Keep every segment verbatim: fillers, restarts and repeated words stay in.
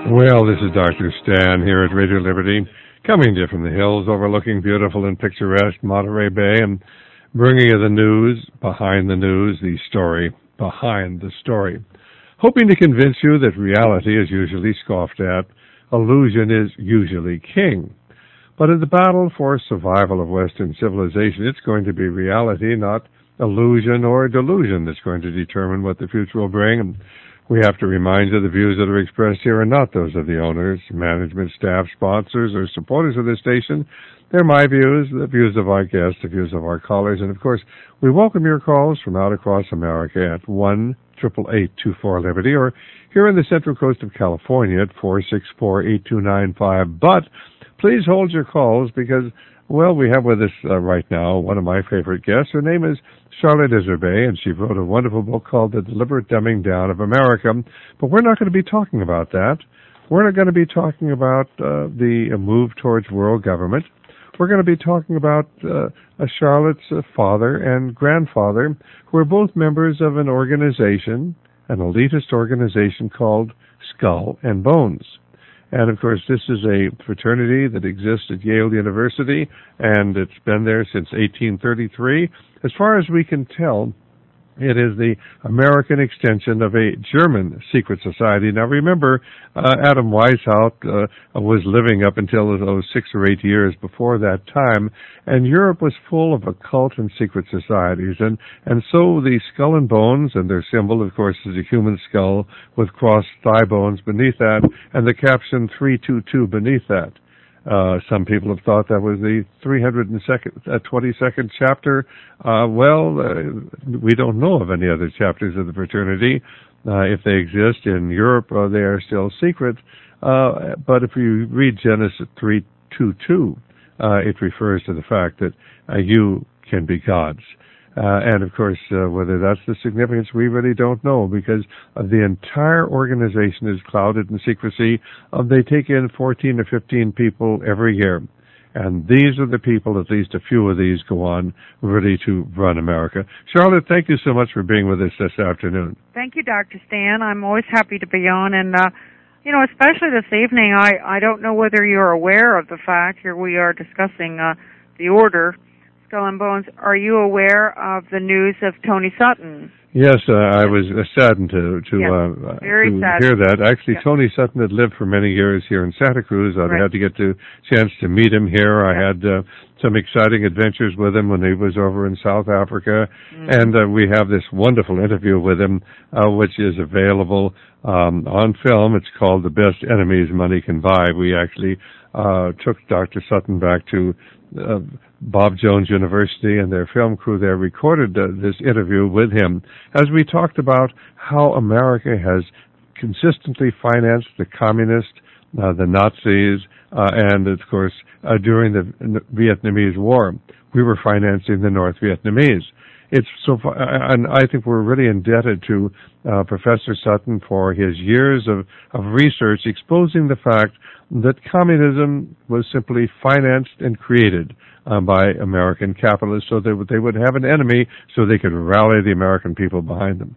Well, this is Doctor Stan here at Radio Liberty, coming to you from the hills overlooking beautiful and picturesque Monterey Bay and bringing you the news behind the news, the story behind the story. Hoping to convince you that reality is usually scoffed at, illusion is usually king. But in the battle for survival of Western civilization, it's going to be reality, not illusion or delusion, that's going to determine what the future will bring. And we have to remind you the views that are expressed here are not those of the owners, management, staff, sponsors, or supporters of this station. They're my views, the views of our guests, the views of our callers. And, of course, we welcome your calls from out across America at one eight eight eight, two four, Liberty, or here in the Central Coast of California at four six four, eight two nine five. But please hold your calls because, well, we have with us uh, right now one of my favorite guests. Her name is Charlotte Iserbyt, and she wrote a wonderful book called The Deliberate Dumbing Down of America. But we're not going to be talking about that. We're not going to be talking about uh, the move towards world government. We're going to be talking about uh, Charlotte's uh, father and grandfather, who are both members of an organization, an elitist organization called Skull and Bones. And, of course, this is a fraternity that exists at Yale University, and it's been there since eighteen thirty-three. As far as we can tell, it is the American extension of a German secret society. Now, remember, uh, Adam Weishaupt uh, was living up until those six or eight years before that time, and Europe was full of occult and secret societies. And, and so the Skull and Bones, and their symbol, of course, is a human skull with crossed thigh bones beneath that, and the caption three two two beneath that. Uh, some people have thought that was the three hundred twenty-second chapter. Uh, well, uh, we don't know of any other chapters of the fraternity. Uh, if they exist in Europe, uh, they are still secret. Uh, but if you read Genesis three two two, uh, it refers to the fact that uh, you can be gods. Uh, and, of course, uh, whether that's the significance, we really don't know, because uh, the entire organization is clouded in secrecy. Uh, they take in fourteen or fifteen people every year. And these are the people, at least a few of these, go on ready to run America. Charlotte, thank you so much for being with us this afternoon. Thank you, Doctor Stan. I'm always happy to be on. And, uh, you know, especially this evening, I, I don't know whether you're aware of the fact, here we are discussing uh, the order, Skull and Bones. Are you aware of the news of Tony Sutton? Yes, uh, I was uh, saddened to to, yes, uh, very to sad. hear that. Actually, yes. Tony Sutton had lived for many years here in Santa Cruz. I right. had to get the chance to meet him here. Yes. I had uh, some exciting adventures with him when he was over in South Africa. Mm-hmm. And uh, we have this wonderful interview with him, uh, which is available um, on film. It's called The Best Enemies Money Can Buy. We actually uh, took Doctor Sutton back to uh, Bob Jones University, and their film crew there recorded uh, this interview with him as we talked about how America has consistently financed the communists, uh, the Nazis, uh, and, of course, uh, during the Vietnamese War, we were financing the North Vietnamese. It's so, and I think we're really indebted to uh, Professor Sutton for his years of, of research exposing the fact that communism was simply financed and created uh, by American capitalists so that they would have an enemy so they could rally the American people behind them.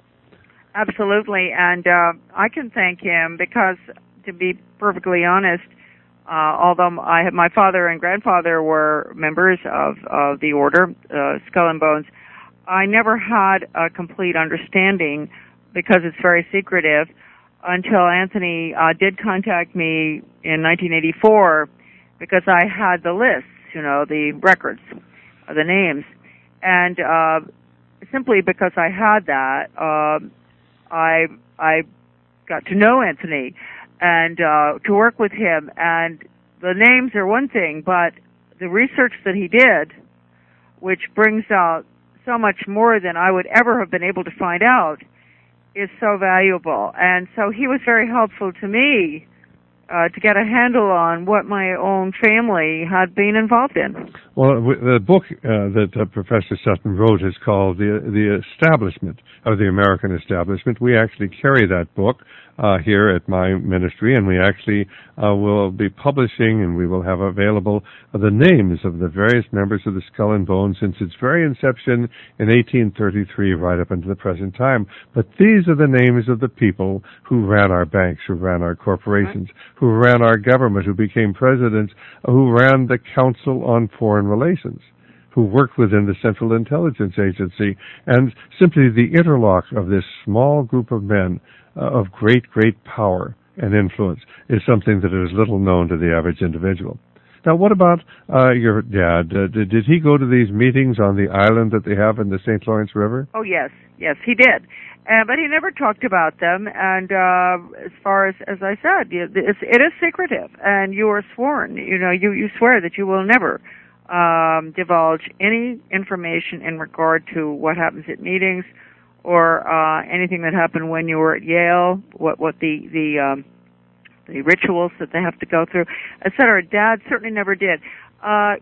Absolutely, and uh, I can thank him because, to be perfectly honest, uh, although I have, my father and grandfather were members of, of the order, uh, Skull and Bones, I never had a complete understanding because it's very secretive until Anthony uh, did contact me in nineteen eighty-four because I had the lists, you know, the records, uh, the names. And uh, simply because I had that, uh, I I got to know Anthony and uh, to work with him. And the names are one thing, but the research that he did, which brings out so much more than I would ever have been able to find out, is so valuable. And so he was very helpful to me uh, to get a handle on what my own family had been involved in. Well, the book uh, that uh, Professor Sutton wrote is called The, the Establishment of the American Establishment. We actually carry that book uh, here at my ministry, and we actually uh, will be publishing, and we will have available uh, the names of the various members of the Skull and Bones since its very inception in eighteen thirty-three right up into the present time. But these are the names of the people who ran our banks, who ran our corporations, who ran our government, who became presidents, who ran the Council on Foreign Relations, who worked within the Central Intelligence Agency, and simply the interlock of this small group of men uh, of great, great power and influence is something that is little known to the average individual. Now, what about uh, your dad? Uh, did, did he go to these meetings on the island that they have in the Saint Lawrence River? Oh, yes. Yes, he did. Uh, but he never talked about them. And uh, as far as, as I said, it's, it is secretive. And you are sworn, you know, you, you swear that you will never um, divulge any information in regard to what happens at meetings or uh, anything that happened when you were at Yale, what, what the... the um, the rituals that they have to go through, et cetera. Dad certainly never did. Uh,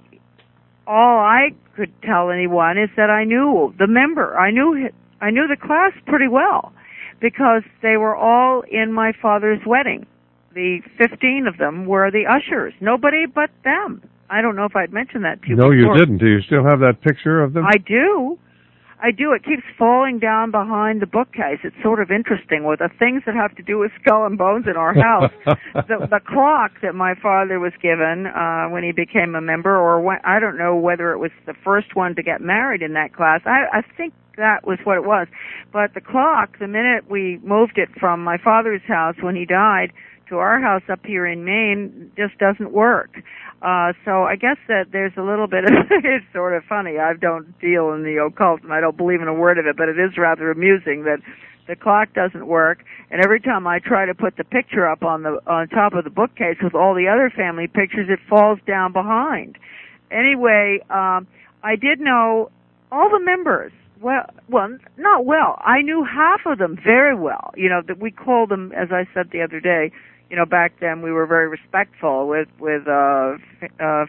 all I could tell anyone is that I knew the member. I knew I knew the class pretty well because they were all in my father's wedding. The fifteen of them were the ushers. Nobody but them. I don't know if I'd mentioned that to you No, before. you didn't. Do you still have that picture of them? I do. I do. It keeps falling down behind the bookcase. It's sort of interesting with the things that have to do with Skull and Bones in our house. the, the clock that my father was given uh, when he became a member, or when, I don't know whether it was the first one to get married in that class. I, I think that was what it was. But the clock, the minute we moved it from my father's house when he died to our house up here in Maine, just doesn't work. Uh, so I guess that there's a little bit of, it's sort of funny. I don't deal in the occult and I don't believe in a word of it, but it is rather amusing that the clock doesn't work. And every time I try to put the picture up on the, on top of the bookcase with all the other family pictures, it falls down behind. Anyway, um, I did know all the members. Well, well, not well. I knew half of them very well. You know, that we called them, as I said the other day, you know, back then we were very respectful with, with, uh, uh,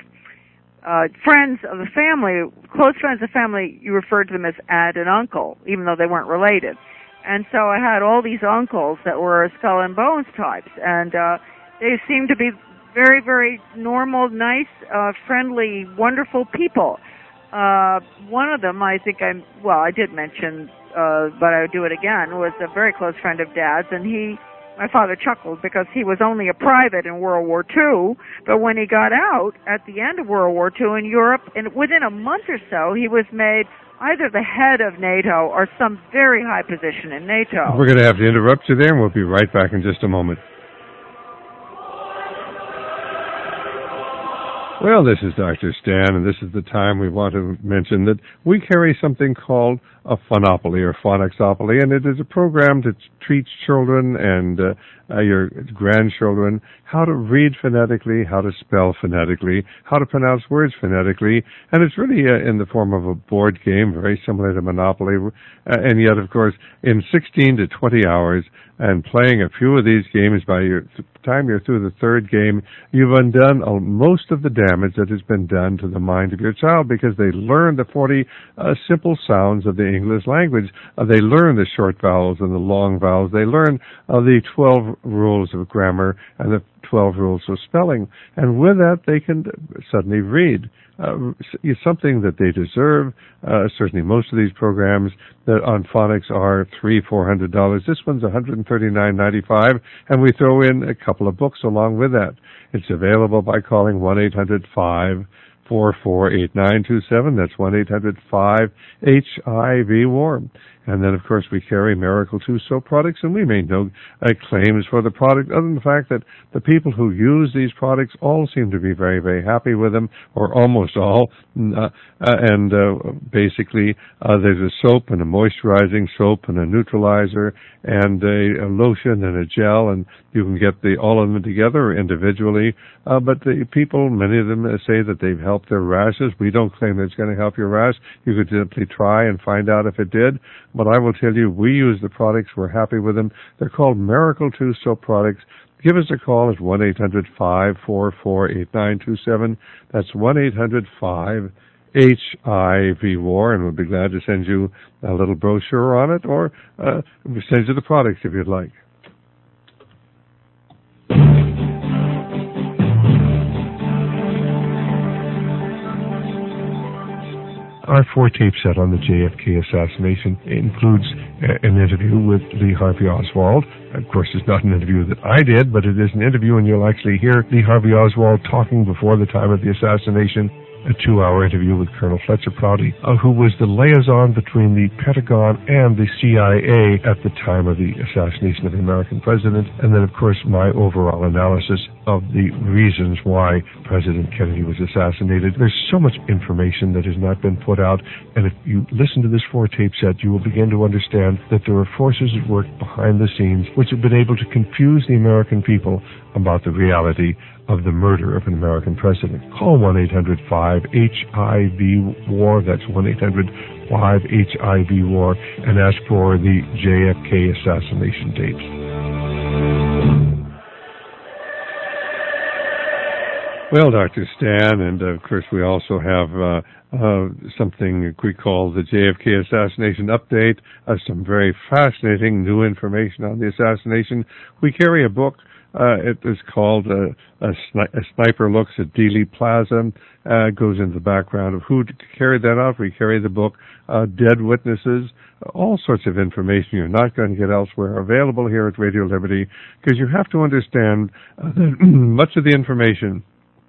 uh, friends of the family, close friends of the family, you referred to them as aunt and uncle, even though they weren't related. And so I had all these uncles that were Skull and Bones types, and, uh, they seemed to be very, very normal, nice, uh, friendly, wonderful people. Uh, one of them, I think I, well, I did mention, uh, but I would do it again, was a very close friend of Dad's, and he, my father chuckled because he was only a private in World War Two, but when he got out at the end of World War Two in Europe, and within a month or so, he was made either the head of NATO or some very high position in NATO. We're going to have to interrupt you there, and we'll be right back in just a moment. Well, this is Doctor Stan, and this is the time we want to mention that we carry something called a Phonopoly or Phonicsopholy, and it is a program to teach children and uh, uh, your grandchildren how to read phonetically, how to spell phonetically, how to pronounce words phonetically, and it's really uh, in the form of a board game, very similar to Monopoly, uh, and yet, of course, in sixteen to twenty hours, and playing a few of these games, by your th- time you're through the third game, you've undone uh, most of the damage that has been done to the mind of your child, because they learn the forty uh, simple sounds of the English language. Uh, they learn the short vowels and the long vowels. They learn uh, the twelve rules of grammar and the twelve rules of spelling. And with that, they can suddenly read. Uh, it's something that they deserve. Uh, certainly most of these programs that on phonics are three, four hundred dollars. This one's one hundred thirty-nine ninety-five, and we throw in a couple of books along with that. It's available by calling one eight hundred five four four eight nine two seven. That's one eight hundred five H I V warm. And then, of course, we carry Miracle two soap products, and we made no uh, claims for the product, other than the fact that the people who use these products all seem to be very, very happy with them, or almost all. Uh, uh, and uh, basically, uh, there's a soap and a moisturizing soap and a neutralizer and a, a lotion and a gel, and You can get the all of them together or individually, uh, but the people, many of them say that they've helped their rashes. We don't claim that it's going to help your rash. You could simply try and find out if it did. But I will tell you, we use the products. We're happy with them. They're called Miracle two Soap Products. Give us a call at one eight hundred five four four eight nine two seven. That's one eight hundred five H I V WAR, and we'll be glad to send you a little brochure on it, or uh, send you the products if you'd like. Our four-tape set on the J F K assassination includes uh, an interview with Lee Harvey Oswald. Of course, it's not an interview that I did, but it is an interview, and you'll actually hear Lee Harvey Oswald talking before the time of the assassination. A two-hour interview with Colonel Fletcher Prouty, uh, who was the liaison between the Pentagon and the C I A at the time of the assassination of the American president, and then, of course, my overall analysis of the reasons why President Kennedy was assassinated. There's so much information that has not been put out, and if you listen to this four-tape set, you will begin to understand that there are forces at work behind the scenes which have been able to confuse the American people about the reality of the murder of an American president. Call one eight hundred five H I V WAR, that's one eight hundred five H I V WAR, and ask for the J F K assassination tapes. Well, Doctor Stan, and of course we also have uh, uh, something we call the J F K assassination update, uh, some very fascinating new information on the assassination. We carry a book. Uh, it is called uh, a, Sni- a Sniper Looks at Dealey Plaza. Uh, goes into the background of who carried that out. We carry the book, uh, Dead Witnesses, all sorts of information you're not going to get elsewhere, available here at Radio Liberty, because you have to understand uh, that much of the information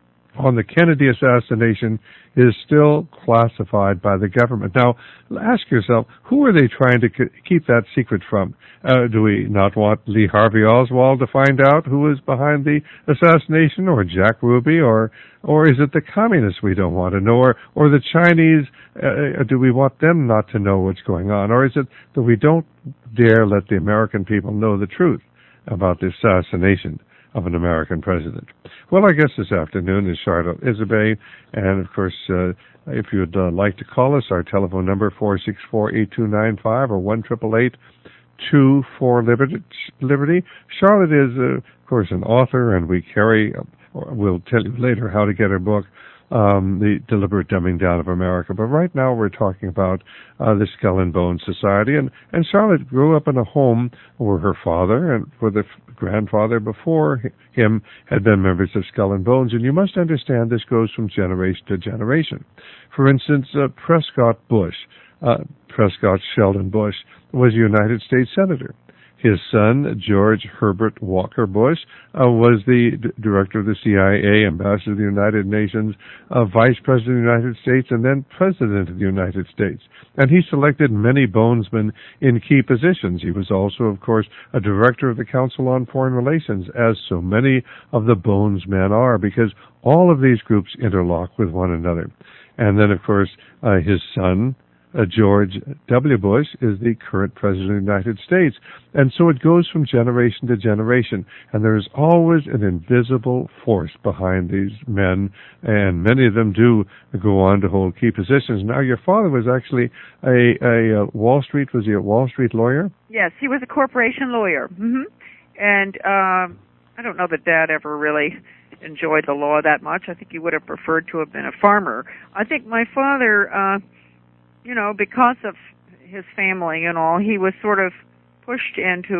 on the Kennedy assassination is still classified by the government. Now, ask yourself, who are they trying to keep that secret from? Uh, do we not want Lee Harvey Oswald to find out who is behind the assassination, or Jack Ruby, or or is it the communists we don't want to know, or, or the Chinese? Uh, do we want them not to know what's going on? Or is it that we don't dare let the American people know the truth about the assassination of an American president? Well, our guest this afternoon is Charlotte Isobey, and of course, uh, if you'd uh, like to call us, our telephone number four six four, eight two nine five or one eight eight eight, two four Liberty. Charlotte is, uh, of course, an author, and we carry, uh, we'll tell you later how to get her book, Um, the Deliberate Dumbing Down of America. But right now we're talking about uh, the Skull and Bones Society. And, and Charlotte grew up in a home where her father and for the f- grandfather before him had been members of Skull and Bones. And you must understand this goes from generation to generation. For instance, uh, Prescott Bush, uh, Prescott Sheldon Bush, was a United States Senator. His son, George Herbert Walker Bush, uh, was the d- director of the C I A, ambassador to the United Nations, uh, vice president of the United States, and then president of the United States. And he selected many bonesmen in key positions. He was also, of course, a director of the Council on Foreign Relations, as so many of the bonesmen are, because all of these groups interlock with one another. And then, of course, uh, his son, Uh, George W. Bush, is the current president of the United States. And so it goes from generation to generation. And there's always an invisible force behind these men, and many of them do go on to hold key positions. Now, your father was actually a, a, a Wall Street, was he a Wall Street lawyer? Yes, he was a corporation lawyer. Mm-hmm. And um, I don't know that Dad ever really enjoyed the law that much. I think he would have preferred to have been a farmer. I think my father... Uh, You know, because of his family and all, he was sort of pushed into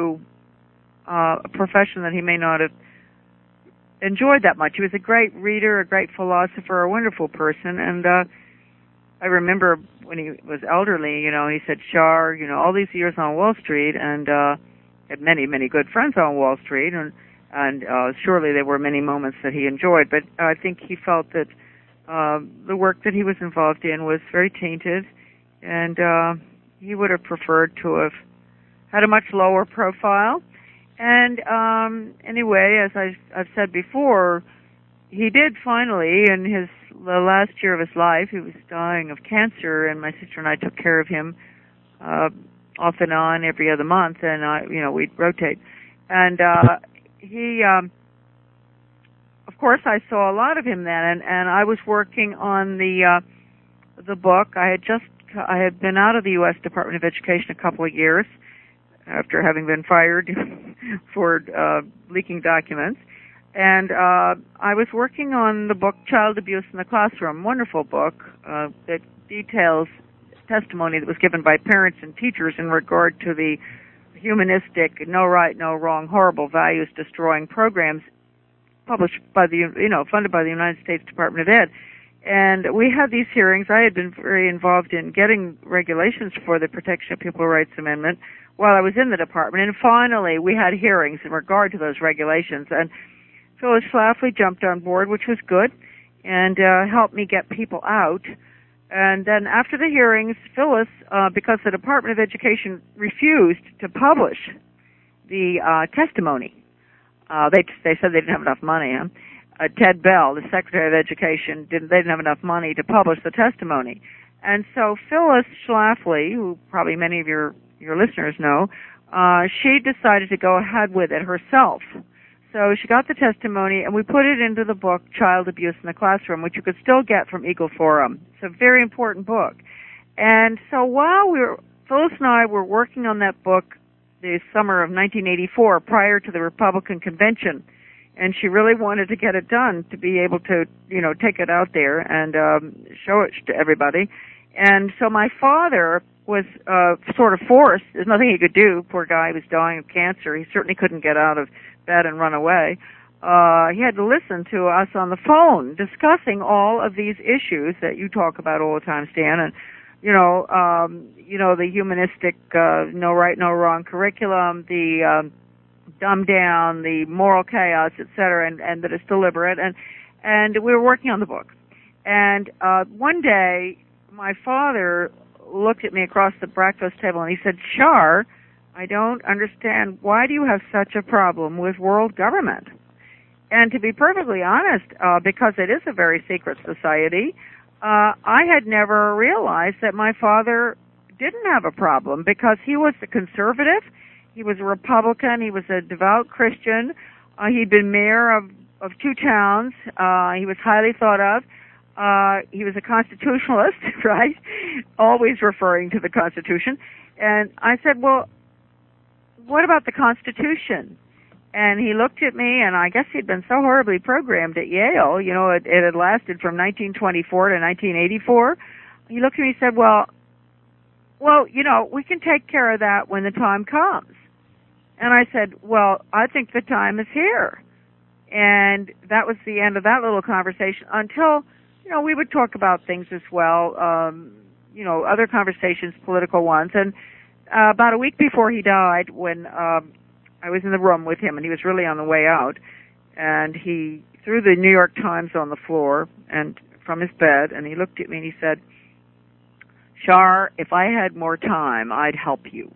uh, a profession that he may not have enjoyed that much. He was a great reader, a great philosopher, a wonderful person. And uh, I remember when he was elderly, you know, he said, Char, you know, all these years on Wall Street, and uh, had many, many good friends on Wall Street, and, and uh, surely there were many moments that he enjoyed. But I think he felt that uh, the work that he was involved in was very tainted. And uh, he would have preferred to have had a much lower profile. And um, anyway, as I've, I've said before, he did finally, in his the last year of his life, he was dying of cancer, and my sister and I took care of him uh, off and on every other month, and I, you know, we'd rotate. And uh, he, um, of course, I saw a lot of him then, and, and I was working on the uh, the book. I had just I had been out of the U S Department of Education a couple of years after having been fired for uh, leaking documents, and uh, I was working on the book Child Abuse in the Classroom. Wonderful book uh, that details testimony that was given by parents and teachers in regard to the humanistic, no right, no wrong, horrible values destroying programs published by the, you know, funded by the United States Department of Ed. And we had these hearings. I had been very involved in getting regulations for the Protection of Pupil Rights Amendment while I was in the department. And finally, we had hearings in regard to those regulations. And Phyllis Schlafly jumped on board, which was good, and uh, helped me get people out. And then after the hearings, Phyllis, uh, because the Department of Education refused to publish the uh, testimony, uh, they they said they didn't have enough money. Huh? Uh, Ted Bell, the Secretary of Education, didn't they didn't have enough money to publish the testimony. And so Phyllis Schlafly, who probably many of your your listeners know, uh, she decided to go ahead with it herself. So she got the testimony, and we put it into the book Child Abuse in the Classroom, which you could still get from Eagle Forum. It's a very important book. And so while we were, Phyllis and I were working on that book the summer of nineteen eighty-four, prior to the Republican convention, and she really wanted to get it done to be able to, you know, take it out there and um, show it to everybody. And so my father was uh, sort of forced. There's nothing he could do. Poor guy, he was dying of cancer. He certainly couldn't get out of bed and run away. Uh, he had to listen to us on the phone discussing all of these issues that you talk about all the time, Stan, and you know, um, you know, the humanistic, uh, no right, no wrong curriculum, the um, dumb down, the moral chaos, et cetera, and, and that it's deliberate. And and we were working on the book. And uh, one day, my father looked at me across the breakfast table and he said, "Char, I don't understand. Why do you have such a problem with world government?" And to be perfectly honest, uh, because it is a very secret society, uh, I had never realized that my father didn't have a problem, because he was a conservative, he was a Republican, he was a devout Christian, uh, he'd been mayor of, of two towns, uh, he was highly thought of, uh, he was a constitutionalist, right, always referring to the Constitution. And I said, well, what about the Constitution? And he looked at me, and I guess he'd been so horribly programmed at Yale, you know, it, it had lasted from nineteen twenty-four to nineteen eighty-four. He looked at me and said, well, well, you know, we can take care of that when the time comes. And I said, well, I think the time is here. And that was the end of that little conversation until, you know, we would talk about things as well, um, you know, other conversations, political ones. And uh, about a week before he died, when um, I was in the room with him, and he was really on the way out, and he threw the New York Times on the floor and from his bed, and he looked at me and he said, "Char, if I had more time, I'd help you."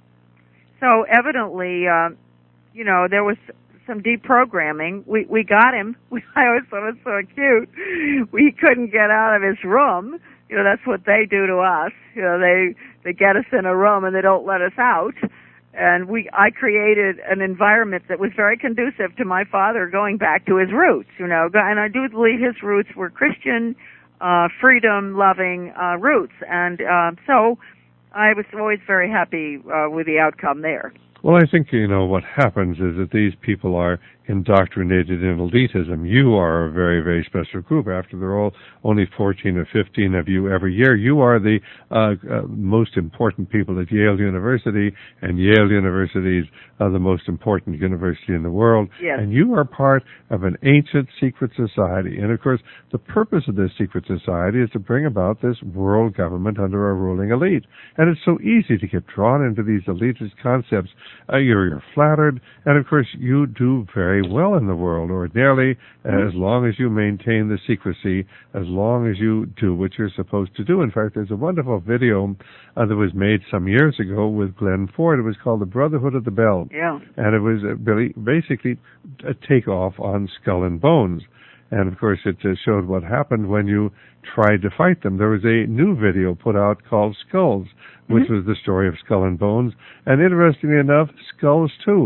So evidently, uh, you know, there was some deprogramming. We we got him. We, I always thought it was so cute. We couldn't get out of his room. You know, that's what they do to us. You know, they they get us in a room and they don't let us out. And we, I created an environment that was very conducive to my father going back to his roots, you know. And I do believe his roots were Christian, uh, freedom-loving uh, roots. And uh, so I was always very happy uh, with the outcome there. Well, I think, you know, what happens is that these people are indoctrinated in elitism. You are a very, very special group. After they're all only fourteen or fifteen of you every year, you are the uh, uh, most important people at Yale University, and Yale University is uh, the most important university in the world. Yes. And you are part of an ancient secret society. And, of course, the purpose of this secret society is to bring about this world government under a ruling elite. And it's so easy to get drawn into these elitist concepts. Uh, you're, you're flattered, and, of course, you do very well in the world ordinarily, mm-hmm. as long as you maintain the secrecy, as long as you do what you're supposed to do. In fact, there's a wonderful video uh, that was made some years ago with Glenn Ford. It was called The Brotherhood of the Bell. Yeah. And it was uh, really basically a takeoff on Skull and Bones. And, of course, it uh, showed what happened when you tried to fight them. There was a new video put out called Skulls, which mm-hmm. was the story of Skull and Bones. And interestingly enough, Skulls, too.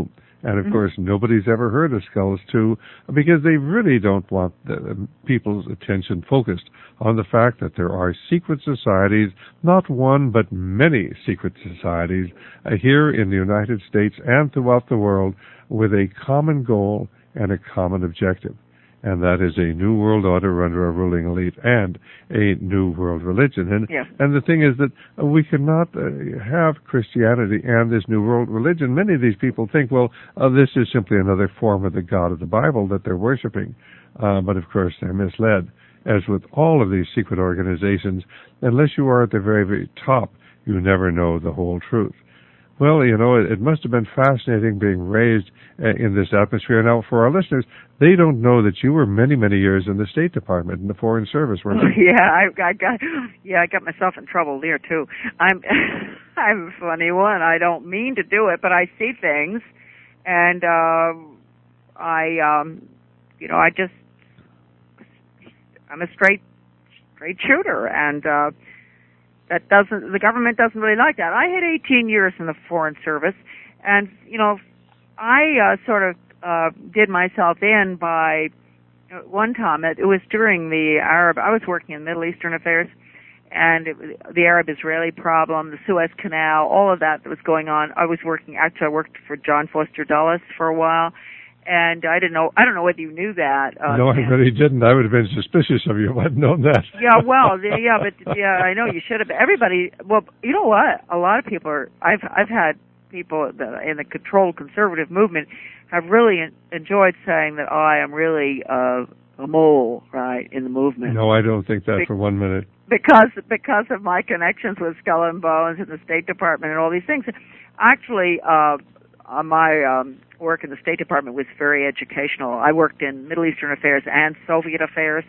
And, of Mm-hmm. course, nobody's ever heard of Skulls two because they really don't want the, people's attention focused on the fact that there are secret societies, not one but many secret societies uh, here in the United States and throughout the world with a common goal and a common objective. And that is a new world order under a ruling elite and a new world religion. And yeah. and the thing is that uh, we cannot uh, have Christianity and this new world religion. Many of these people think, well, uh, this is simply another form of the God of the Bible that they're worshiping. Uh, but, of course, they're misled. As with all of these secret organizations, unless you are at the very, very top, you never know the whole truth. Well, you know, it, it must have been fascinating being raised uh, in this atmosphere. Now, for our listeners, they don't know that you were many, many years in the State Department, in the Foreign Service, weren't you? Yeah, I, I got, yeah, I got myself in trouble there too. I'm, I'm a funny one. I don't mean to do it, but I see things, and uh, I, um, you know, I just, I'm a straight, straight shooter, and. Uh, That doesn't, the government doesn't really like that. I had eighteen years in the Foreign Service, and, you know, I uh, sort of uh, did myself in by, uh, one time, it, it was during the Arab, I was working in Middle Eastern affairs, and it, the Arab-Israeli problem, the Suez Canal, all of that that was going on. I was working, actually I worked for John Foster Dulles for a while, and I didn't know, I don't know whether you knew that. Uh, no, I really didn't. I would have been suspicious of you if I'd known that. yeah, well, the, yeah, but yeah, I know you should have. Everybody, well, you know what? A lot of people are, I've, I've had people that in the controlled conservative movement have really enjoyed saying that, oh, I am really uh, a mole, right, in the movement. No, I don't think that Be- for one minute. Because, because of my connections with Skull and Bones and the State Department and all these things. Actually, uh, my, um, work in the State Department was very educational. I worked in Middle Eastern affairs and Soviet affairs,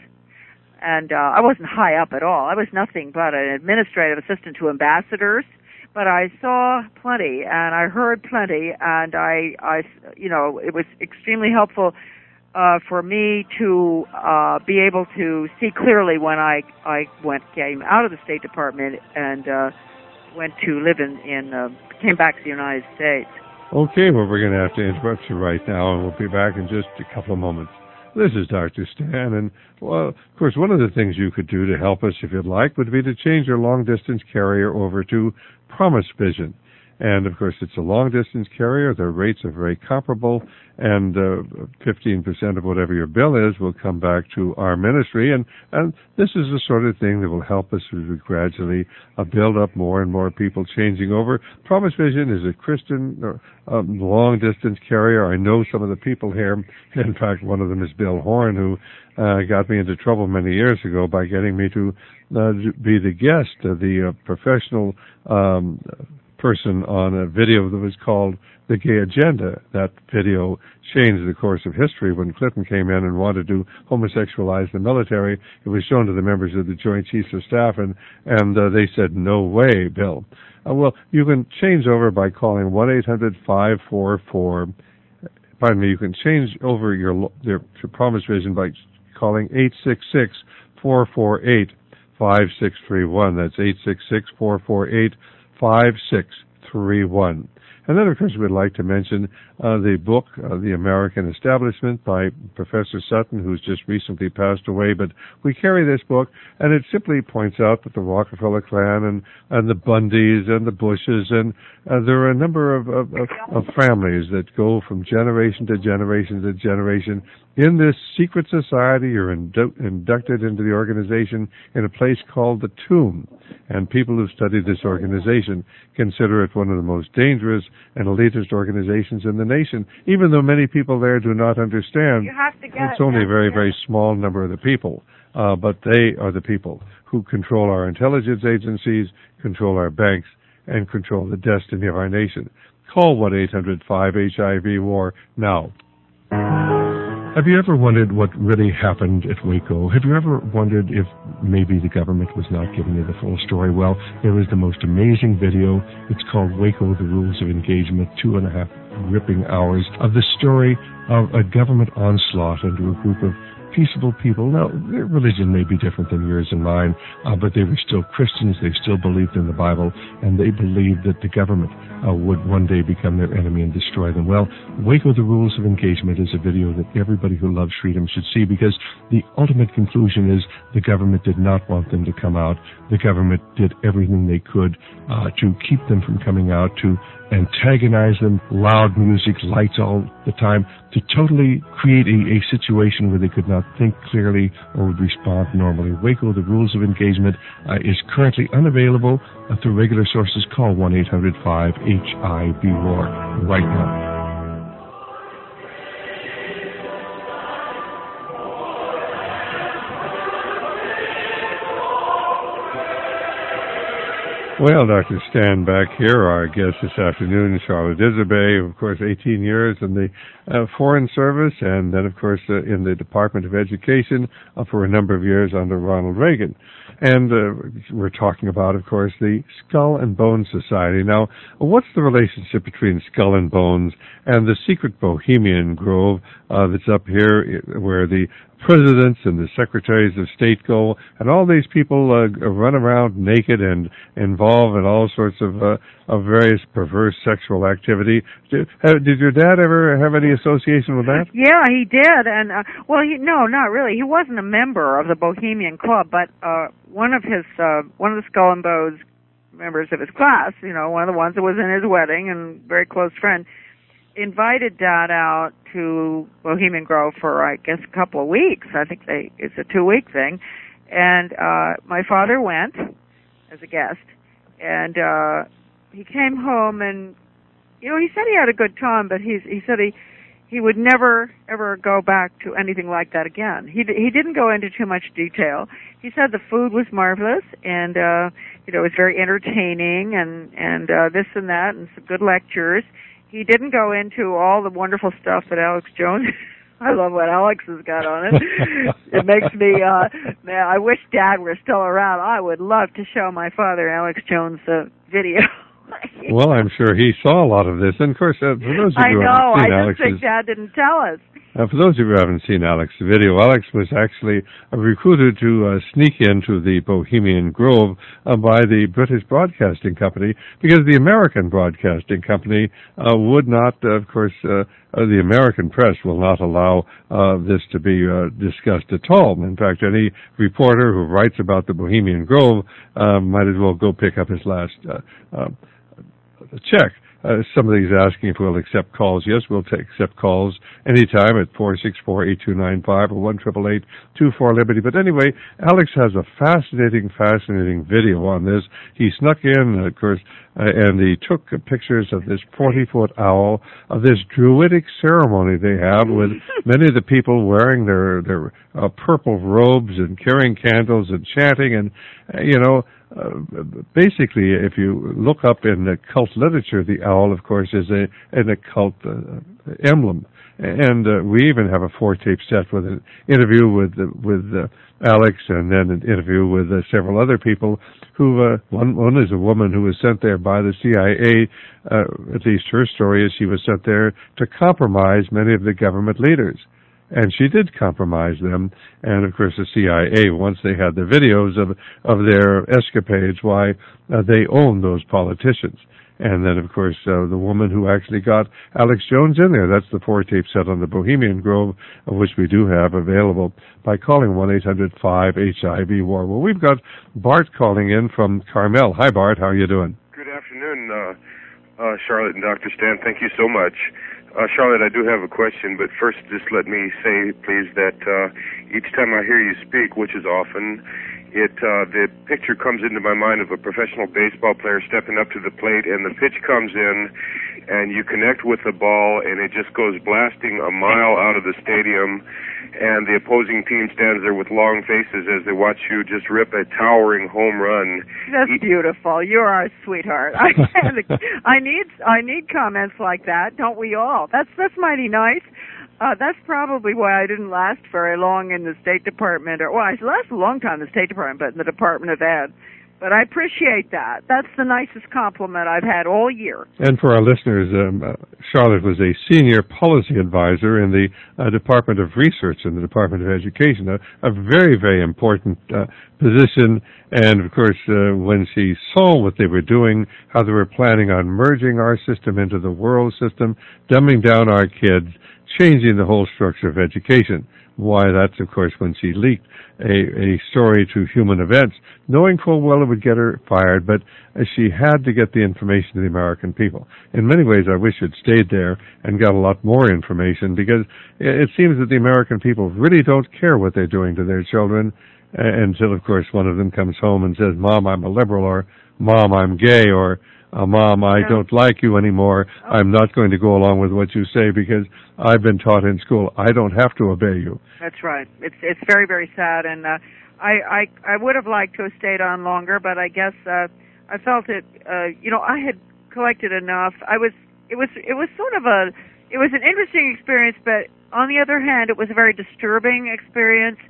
and uh, I wasn't high up at all. I was nothing but an administrative assistant to ambassadors, but I saw plenty and I heard plenty, and I, I you know, it was extremely helpful uh, for me to uh, be able to see clearly when I, I went came out of the State Department and uh, went to live in, in uh, came back to the United States. Okay, well, we're going to have to interrupt you right now, and we'll be back in just a couple of moments. This is Doctor Stan, and, well, of course, one of the things you could do to help us, if you'd like, would be to change your long-distance carrier over to Promise Vision. And, of course, it's a long-distance carrier. Their rates are very comparable, and uh, fifteen percent of whatever your bill is will come back to our ministry. And, and this is the sort of thing that will help us as we gradually uh, build up more and more people changing over. Promise Vision is a Christian uh, um, long-distance carrier. I know some of the people here. In fact, one of them is Bill Horn, who uh, got me into trouble many years ago by getting me to uh, be the guest, uh, the uh, professional um person on a video that was called The Gay Agenda. That video changed the course of history when Clinton came in and wanted to homosexualize the military. It was shown to the members of the Joint Chiefs of Staff, and, and uh, they said, no way, Bill. Uh, well, you can change over by calling one eight hundred five four four, pardon me, you can change over your, your, your Promise Vision by calling eight six six, four four eight, five six three one. That's eight six six, four four eight, five six three one. And then, of course, we'd like to mention uh, the book, uh, The American Establishment, by Professor Sutton, who's just recently passed away. But we carry this book, and it simply points out that the Rockefeller clan and, and the Bundys and the Bushes, and uh, there are a number of, of, of, of families that go from generation to generation to generation. In this secret society, you're indu- inducted into the organization in a place called the Tomb. And people who study this organization consider it one of the most dangerous and elitist organizations in the nation, even though many people there do not understand. You have to get it's only a very, very small number of the people, uh, but they are the people who control our intelligence agencies, control our banks, and control the destiny of our nation. Call one eight hundred five H I V WAR now. Have you ever wondered what really happened at Waco? Have you ever wondered if maybe the government was not giving you the full story? Well, there is the most amazing video. It's called Waco, The Rules of Engagement, two and a half gripping hours of the story of a government onslaught into a group of peaceable people. Now, their religion may be different than yours and mine, uh, but they were still Christians. They still believed in the Bible, and they believed that the government uh, would one day become their enemy and destroy them. Well, Waco, the Rules of Engagement is a video that everybody who loves freedom should see, because the ultimate conclusion is the government did not want them to come out. The government did everything they could uh, to keep them from coming out, to antagonize them, loud music, lights all the time, to totally create a, a situation where they could not think clearly or would respond normally. Waco, the Rules of Engagement uh, is currently unavailable uh, through regular sources. Call one eight hundred five H I B war right now. Well, Doctor Stan back here, our guest this afternoon, Charlotte Iserbyt, of course, eighteen years in the uh, Foreign Service, and then, of course, uh, in the Department of Education uh, for a number of years under Ronald Reagan. And uh, we're talking about, of course, the Skull and Bones Society. Now, what's the relationship between Skull and Bones and the secret Bohemian Grove uh, that's up here, where the presidents and the secretaries of state go, and all these people uh, run around naked and involved in all sorts of uh, of various perverse sexual activity? Did, uh, did your dad ever have any association with that? Yeah, he did, and uh, well, he no, not really. He wasn't a member of the Bohemian Club, but uh, one of his uh, one of the Skull and Bones members of his class, you know, one of the ones that was in his wedding and very close friend, invited Dad out to Bohemian Grove for, I guess, a couple of weeks. I think they it's a two-week thing. And uh my father went as a guest, and uh he came home, and, you know, he said he had a good time, but he's, he said he he would never, ever go back to anything like that again. He he didn't go into too much detail. He said the food was marvelous, and, uh you know, it was very entertaining, and, and uh this and that, and some good lectures. He didn't go into all the wonderful stuff that Alex Jones, I love what Alex has got on it. It makes me, uh, man, I wish Dad were still around. I would love to show my father Alex Jones' uh, video. Well, I'm sure he saw a lot of this. And, of course, uh, for those of you who haven't seen I Alex's... I just think Dad didn't tell us. Uh, for those of you who haven't seen Alex's video, Alex was actually uh, recruited to uh, sneak into the Bohemian Grove uh, by the British Broadcasting Company, because the American Broadcasting Company uh, would not, uh, of course, uh, uh, the American press will not allow uh, this to be uh, discussed at all. In fact, any reporter who writes about the Bohemian Grove uh, might as well go pick up his last uh, uh, check. Uh, somebody's asking if we'll accept calls. Yes, we'll take, accept calls anytime at four six four, eight two nine five or one eight eight eight, two four, Liberty. But anyway, Alex has a fascinating, fascinating video on this. He snuck in, of course, uh, and he took uh, pictures of this forty-foot owl, of this druidic ceremony they have with many of the people wearing their, their uh, purple robes and carrying candles and chanting, and, uh, you know, Uh, basically, if you look up in the cult literature, the owl, of course, is a an occult uh, emblem, and uh, we even have a four-tape set with an interview with uh, with uh, Alex, and then an interview with uh, several other people. Who uh, one one is a woman who was sent there by the C I A. Uh, at least her story is she was sent there to compromise many of the government leaders. And she did compromise them. And, of course, the C I A, once they had the videos of of their escapades, why, uh, they owned those politicians. And then, of course, uh, the woman who actually got Alex Jones in there, that's the four-tape set on the Bohemian Grove, of which we do have available by calling one eight hundred five H I B war. Well, we've got Bart calling in from Carmel. Hi, Bart. How are you doing? Good afternoon, uh, uh, Charlotte and Doctor Stan. Thank you so much. Uh, Charlotte, I do have a question, but first just let me say, please, that uh, each time I hear you speak, which is often, it uh, the picture comes into my mind of a professional baseball player stepping up to the plate, and the pitch comes in, and you connect with the ball, and it just goes blasting a mile out of the stadium, and the opposing team stands there with long faces as they watch you just rip a towering home run. That's e- beautiful. You're our sweetheart. I, I need I need comments like that, don't we all? That's that's mighty nice. Uh, that's probably why I didn't last very long in the State Department, or well, I lasted a long time in the State Department, but in the Department of Ed. But I appreciate that. That's the nicest compliment I've had all year. And for our listeners, um, uh, Charlotte was a senior policy advisor in the uh, Department of Research in the Department of Education, a, a very, very important uh, position. And, of course, uh, when she saw what they were doing, how they were planning on merging our system into the world system, dumbing down our kids, changing the whole structure of education. Why, that's, of course, when she leaked a, a story to Human Events, knowing full well it would get her fired, but she had to get the information to the American people. In many ways, I wish she'd stayed there and got a lot more information, because it seems that the American people really don't care what they're doing to their children until, of course, one of them comes home and says, Mom, I'm a liberal, or Mom, I'm gay, or Uh, Mom, I yeah. don't like you anymore. Oh. I'm not going to go along with what you say because I've been taught in school I don't have to obey you. That's right. It's it's very, very sad, and uh, I, I I would have liked to have stayed on longer, but I guess uh, I felt it. Uh, you know, I had collected enough. I was it was it was sort of a it was an interesting experience, but on the other hand, it was a very disturbing experience.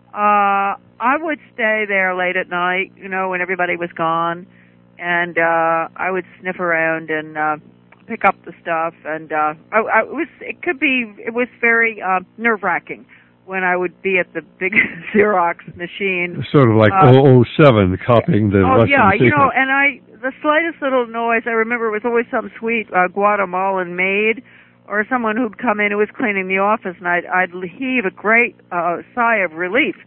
Uh, I would stay there late at night, you know, when everybody was gone. And uh, I would sniff around and uh, pick up the stuff, and uh, I, I, it was it could be it was very uh, nerve wracking when I would be at the big Xerox machine, sort of like uh, oh oh seven copying the oh Russian yeah, secret. you know, and I the slightest little noise I remember was always some sweet uh, Guatemalan maid or someone who'd come in who was cleaning the office, and I'd, I'd heave a great uh, sigh of relief.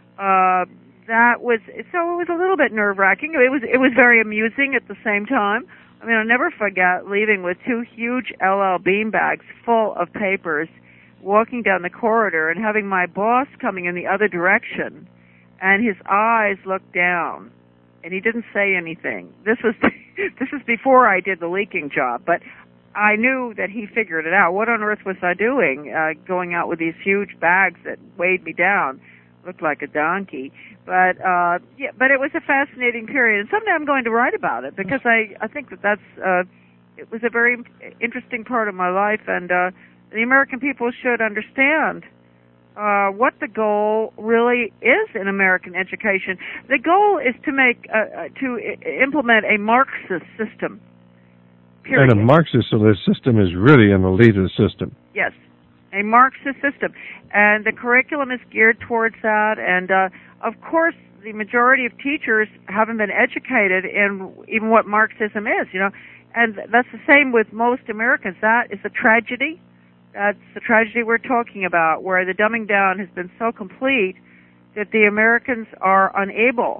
Uh, That was so. It was a little bit nerve-wracking. It was. It was very amusing at the same time. I mean, I'll never forget leaving with two huge L L bean bags full of papers, walking down the corridor, and having my boss coming in the other direction, and his eyes looked down, and he didn't say anything. This was this was before I did the leaking job, but I knew that he figured it out. What on earth was I doing, uh, going out with these huge bags that weighed me down? Looked like a donkey, but uh, yeah, but it was a fascinating period, and someday I'm going to write about it because I, I think that that's uh, it was a very interesting part of my life, and uh, the American people should understand uh, what the goal really is in American education. The goal is to make uh, to implement a Marxist system. Period. And a Marxist system is really an elitist system. Yes. A Marxist system, and the curriculum is geared towards that. And uh, of course, the majority of teachers haven't been educated in even what Marxism is, you know. And that's the same with most Americans. That is a tragedy. That's the tragedy we're talking about, where the dumbing down has been so complete that the Americans are unable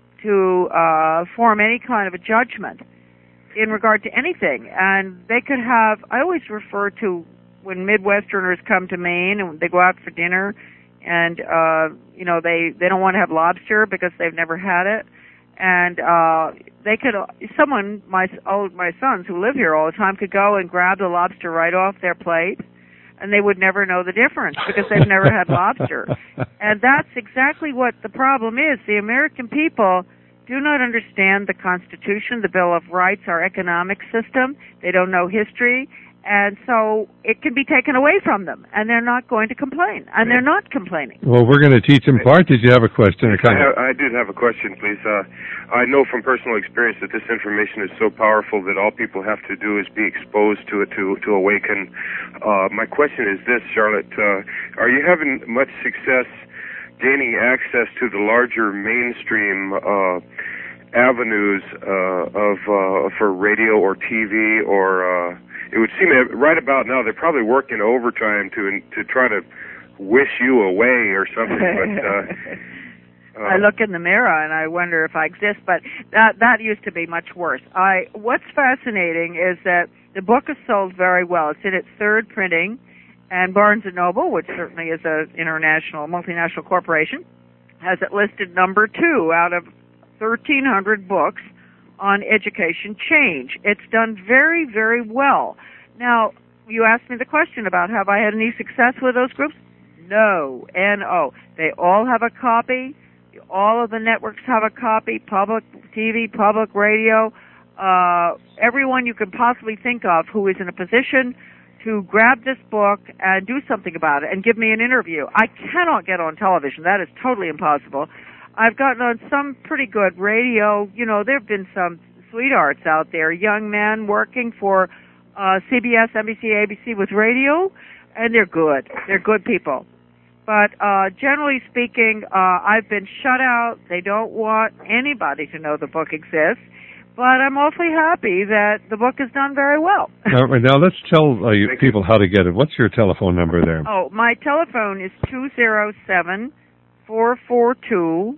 to uh, form any kind of a judgment in regard to anything. And they could have. I always refer to when Midwesterners come to Maine and they go out for dinner, and uh, you know they they don't want to have lobster because they've never had it, and uh, they could someone my oh, my sons who live here all the time could go and grab the lobster right off their plate, and they would never know the difference because they've never had lobster, and that's exactly what the problem is. The American people do not understand the Constitution, the Bill of Rights, our economic system. They don't know history. And so it can be taken away from them, and they're not going to complain, and they're not complaining. Well, we're going to teach them part. Did you have a question? I, have, I did have a question, please. Uh, I know from personal experience that this information is so powerful that all people have to do is be exposed to it to, to awaken. Uh, my question is this, Charlotte. Uh, are you having much success gaining access to the larger mainstream uh, avenues uh, of uh, for radio or T V or... Uh, It would seem that right about now they're probably working overtime to to try to wish you away or something. But uh, uh, I look in the mirror and I wonder if I exist. But that that used to be much worse. I what's fascinating is that the book is sold very well. It's in its third printing, and Barnes and Noble, which certainly is an international multinational corporation, has it listed number two out of thirteen hundred books on education change. It's done very, very well. Now, you asked me the question about have I had any success with those groups? No, N O. They all have a copy. All of the networks have a copy, public T V, public radio. Uh, everyone you can possibly think of who is in a position to grab this book and do something about it and give me an interview. I cannot get on television. That is totally impossible. I've gotten on some pretty good radio. You know, there have been some sweethearts out there, young men working for uh, C B S, N B C, A B C with radio, and they're good. They're good people. But uh, generally speaking, uh, I've been shut out. They don't want anybody to know the book exists. But I'm awfully happy that the book is done very well. Now, now let's tell uh, you people how to get it. What's your telephone number there? Oh, my telephone is two zero seven, four four two,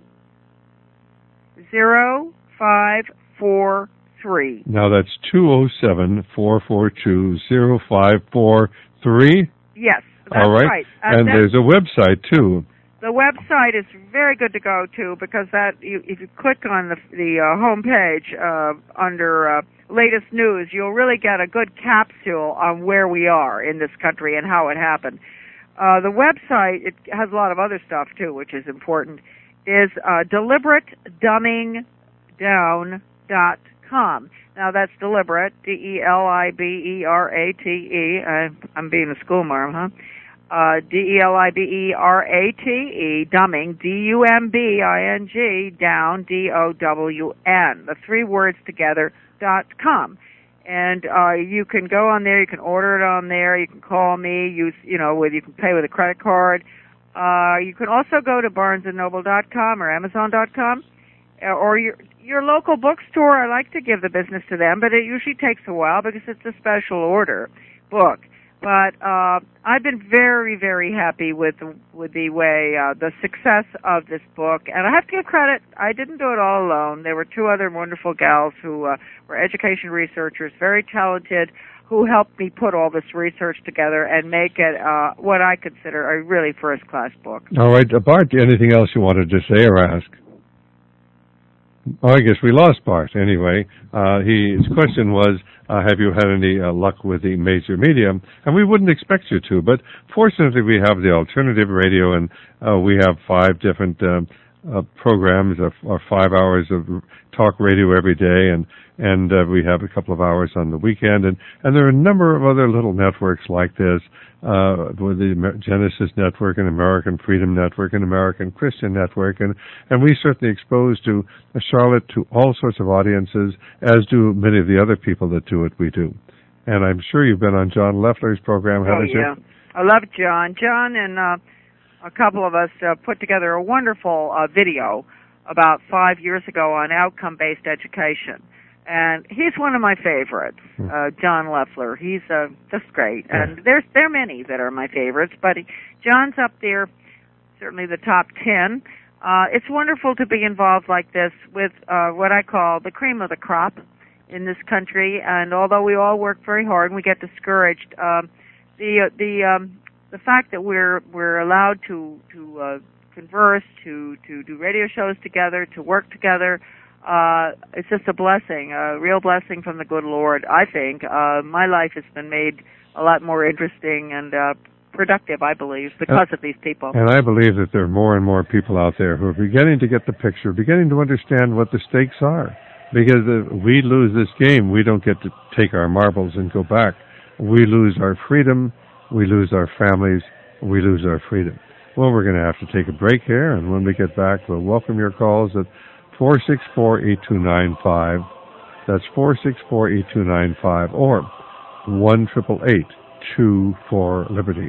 zero five four three. Now that's two oh seven, four four two, zero five four three? Yes, that's All right. right. And, and there's a website, too. The website is very good to go to because that you, if you click on the, the uh, home page uh, under uh, latest news, you'll really get a good capsule on where we are in this country and how it happened. Uh, the website, it has a lot of other stuff too, which is important, is uh, deliberate dumbing down dot com. Now that's deliberate, D E L I B E R A T E. I, I'm being a schoolmarm, huh? Uh, D E L I B E R A T E, dumbing, D U M B I N G, down, D O W N, the three words together, dot com. And uh, you can go on there, you can order it on there, you can call me, use, you know, with you can pay with a credit card. Uh, you can also go to barnes and noble dot com or amazon dot com, or your your local bookstore. I like to give the business to them, but it usually takes a while because it's a special order book. But uh, I've been very, very happy with the, with the way, uh, the success of this book. And I have to give credit, I didn't do it all alone. There were two other wonderful gals who uh, were education researchers, very talented, who helped me put all this research together and make it uh, what I consider a really first-class book. All right. Bart, anything else you wanted to say or ask? Oh, I guess we lost Bart. Anyway, uh, he, his question was, uh, have you had any uh, luck with the major media? And we wouldn't expect you to, but fortunately we have the alternative radio, and uh, we have five different uh, uh, programs, or, or five hours of talk radio every day, and and uh, we have a couple of hours on the weekend, and, and there are a number of other little networks like this, uh, with the Genesis Network and American Freedom Network and American Christian Network, and, and we certainly expose to uh, Charlotte to all sorts of audiences, as do many of the other people that do what we do. And I'm sure you've been on John Leffler's program, haven't you? Oh, yeah. I love John. John and uh, a couple of us uh, put together a wonderful uh, video about five years ago on outcome-based education. And he's one of my favorites, uh, John Leffler. He's uh, just great. And there's there are many that are my favorites, but he, John's up there, certainly the top ten. Uh, it's wonderful to be involved like this with uh, what I call the cream of the crop in this country. And although we all work very hard and we get discouraged, um, the the um, the fact that we're we're allowed to to uh, converse, to to do radio shows together, to work together. Uh, it's just a blessing, a real blessing from the good Lord, I think. Uh, my life has been made a lot more interesting and uh, productive, I believe, because uh, of these people. And I believe that there are more and more people out there who are beginning to get the picture, beginning to understand what the stakes are. Because if we lose this game, we don't get to take our marbles and go back. We lose our freedom, we lose our families, we lose our freedom. Well, we're going to have to take a break here, and when we get back, we'll welcome your calls at four six four, eight two nine five. That's four six four, eight two nine five, or one eight eight eight, two four, Liberty.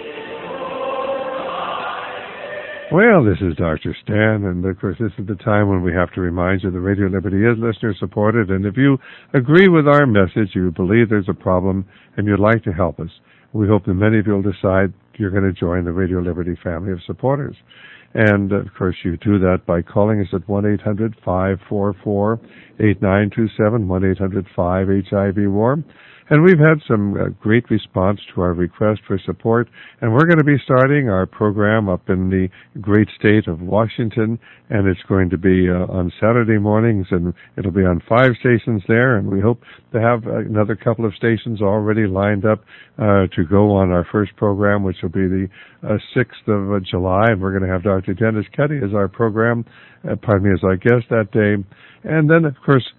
Well, this is Doctor Stan, and of course this is the time when we have to remind you that Radio Liberty is listener-supported, and if you agree with our message, you believe there's a problem, and you'd like to help us, we hope that many of you will decide you're going to join the Radio Liberty family of supporters. And, of course, you do that by calling us at one eight hundred, five four four, eight nine two seven, one eight hundred, five H I V, WAR. And we've had some uh, great response to our request for support, and we're going to be starting our program up in the great state of Washington, and it's going to be uh, on Saturday mornings, and it'll be on five stations there, and we hope to have another couple of stations already lined up uh, to go on our first program, which will be the uh, sixth of uh, July, and we're going to have Doctor Dennis Ketty as our program, uh, pardon me, as our guest that day. And then, of course,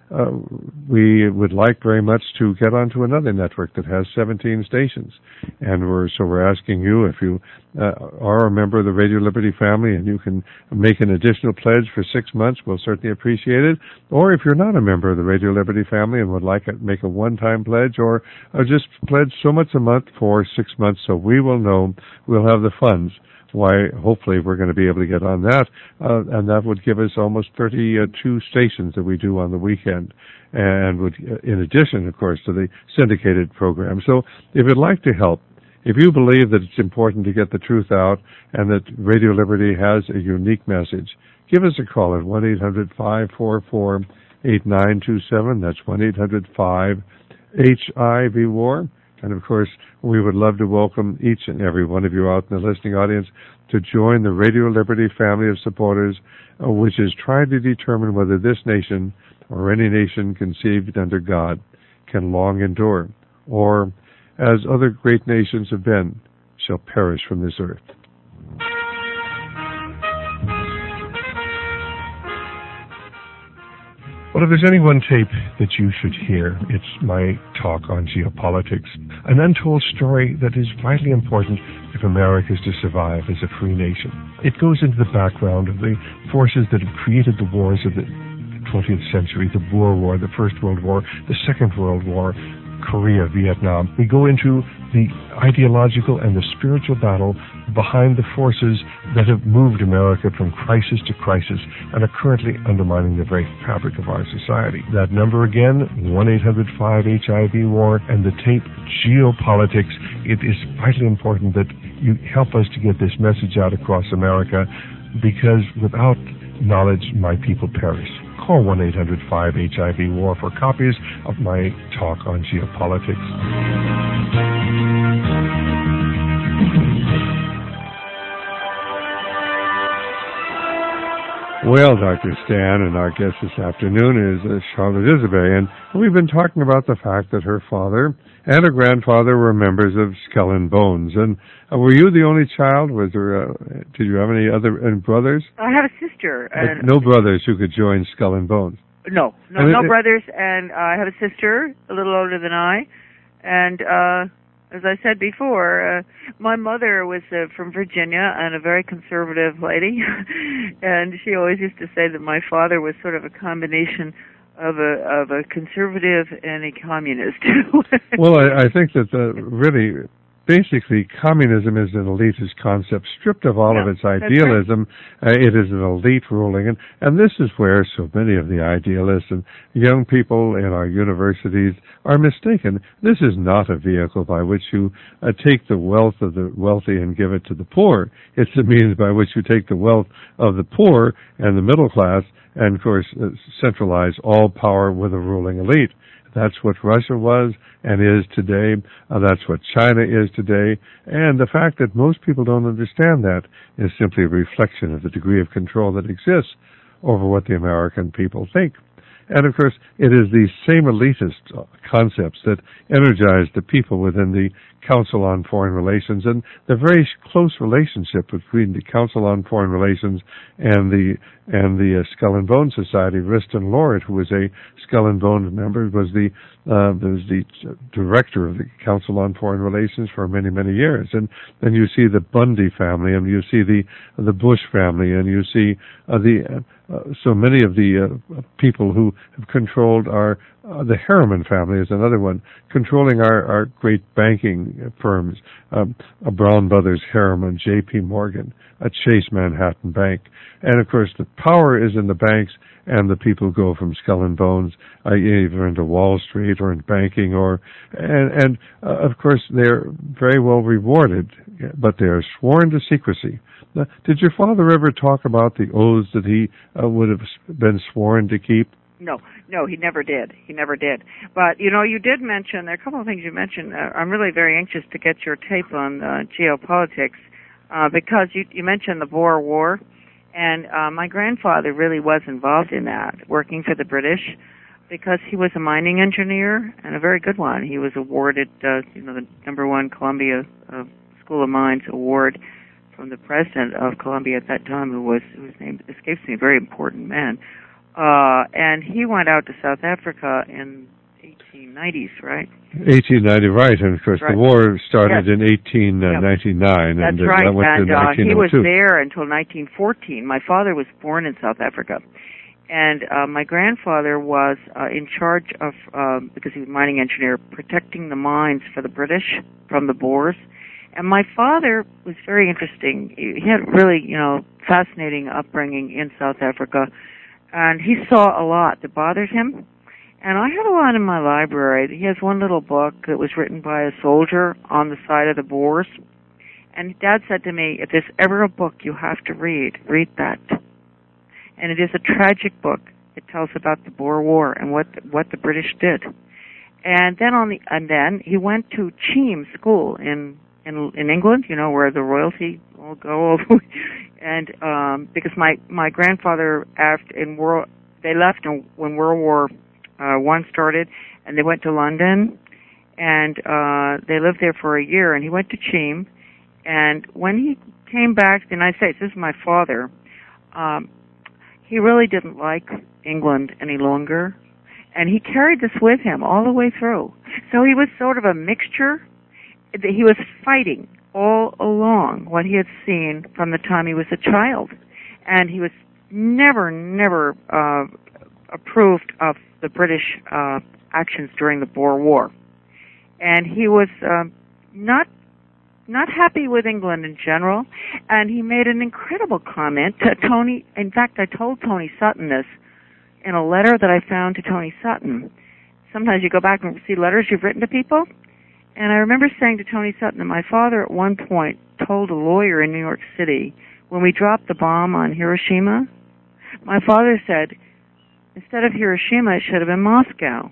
uh, we would like very much to get onto another network that has seventeen stations. And we're, so we're asking you, if you uh, are a member of the Radio Liberty family and you can make an additional pledge for six months, we'll certainly appreciate it. Or if you're not a member of the Radio Liberty family and would like to make a one-time pledge, or, or just pledge so much a month for six months so we will know we'll have the funds, why hopefully we're going to be able to get on that, uh, and that would give us almost thirty-two stations that we do on the weekend, and would, in addition, of course, to the syndicated program. So if you'd like to help, if you believe that it's important to get the truth out and that Radio Liberty has a unique message, give us a call at one eight hundred five four four eight nine two seven. That's one eight hundred five H I V W A R. And, of course, we would love to welcome each and every one of you out in the listening audience to join the Radio Liberty family of supporters, uh, which is trying to determine whether this nation or any nation conceived under God can long endure, or, as other great nations have been, shall perish from this earth. Well, if there's any one tape that you should hear, it's my talk on geopolitics, an untold story that is vitally important if America is to survive as a free nation. It goes into the background of the forces that have created the wars of the twentieth century, the Boer War, the First World War, the Second World War, Korea, Vietnam. We go into the ideological and the spiritual battle behind the forces that have moved America from crisis to crisis and are currently undermining the very fabric of our society. That number again, one eight hundred five H I V W A R, and the tape Geopolitics. It is vitally important that you help us to get this message out across America, because without knowledge, my people perish. Call one eight hundred five H I V W A R for copies of my talk on geopolitics. Well, Doctor Stan, and our guest this afternoon is uh, Charlotte Isabey, and we've been talking about the fact that her father and her grandfather were members of Skull and Bones. And uh, were you the only child? Was there? Uh, did you have any other uh, brothers? I have a sister. And no brothers who could join Skull and Bones. No, no, and no it, brothers, and uh, I have a sister, a little older than I, and uh, as I said before, uh, my mother was uh, from Virginia and a very conservative lady, and she always used to say that my father was sort of a combination of a of a conservative and a communist. Well, I, I think that the, really, basically, communism is an elitist concept, stripped of all yeah, of its idealism. Right. Uh, it is an elite ruling, and, and this is where so many of the idealists and young people in our universities are mistaken. This is not a vehicle by which you uh, take the wealth of the wealthy and give it to the poor. It's the means by which you take the wealth of the poor and the middle class and, of course, uh, centralize all power with a ruling elite. That's what Russia was and is today. Uh, that's what China is today. And the fact that most people don't understand that is simply a reflection of the degree of control that exists over what the American people think. And, of course, it is these same elitist concepts that energize the people within the Council on Foreign Relations, and the very close relationship between the Council on Foreign Relations and the and the uh, Skull and Bones Society. Riston Lord, who was a Skull and Bones member, was the uh, was the director of the Council on Foreign Relations for many many years. And then you see the Bundy family, and you see the the Bush family, and you see uh, the uh, so many of the uh, people who have controlled our uh, the Harriman family is another one, controlling our our great banking firms, um, uh, Brown Brothers, Harriman, J P Morgan, a Chase Manhattan Bank. And, of course, the power is in the banks, and the people go from Skull and Bones uh, either into Wall Street or in banking, or and, and uh, of course, they're very well rewarded, but they are sworn to secrecy. Now, did your father ever talk about the oaths that he uh, would have been sworn to keep? No, no, he never did. He never did. But, you know, you did mention, there are a couple of things you mentioned. Uh, I'm really very anxious to get your tape on uh, geopolitics uh, because you, you mentioned the Boer War, and uh, my grandfather really was involved in that, working for the British, because he was a mining engineer and a very good one. He was awarded, uh, you know, the number one Columbia uh, School of Mines award from the president of Columbia at that time, who was whose name escapes me, a very important man. uh, and he went out to South Africa in eighteen nineties, right? eighteen ninety, right, and of course right. the war started yes. in eighteen ninety-nine, yep. and That's right. that went and to uh, he was nineteen oh two. there until nineteen fourteen. My father was born in South Africa, and uh, my grandfather was uh, in charge of, uh, because he was a mining engineer, protecting the mines for the British from the Boers. And my father was very interesting. He had really, you know, fascinating upbringing in South Africa, and he saw a lot that bothered him. And I have a lot in my library. He has one little book that was written by a soldier on the side of the Boers. And Dad said to me, if there's ever a book you have to read, read that. And it is a tragic book. It tells about the Boer War and what what the British did. And then on the and then he went to Cheam School in in in England, you know, where the royalty will go. and um, because my my grandfather after in world they left when World War Uh, one started, and they went to London, and uh, they lived there for a year, and he went to Cheam, and when he came back to the United States, this is my father, um, he really didn't like England any longer, and he carried this with him all the way through. So he was sort of a mixture. He was fighting all along what he had seen from the time he was a child, and he was never, never uh, approved of the British uh, actions during the Boer War, and he was um, not not happy with England in general. And he made an incredible comment to Tony. In fact, I told Tony Sutton this in a letter that I found to Tony Sutton. Sometimes you go back and see letters you've written to people, and I remember saying to Tony Sutton that my father at one point told a lawyer in New York City when we dropped the bomb on Hiroshima. My father said, instead of Hiroshima, it should have been Moscow.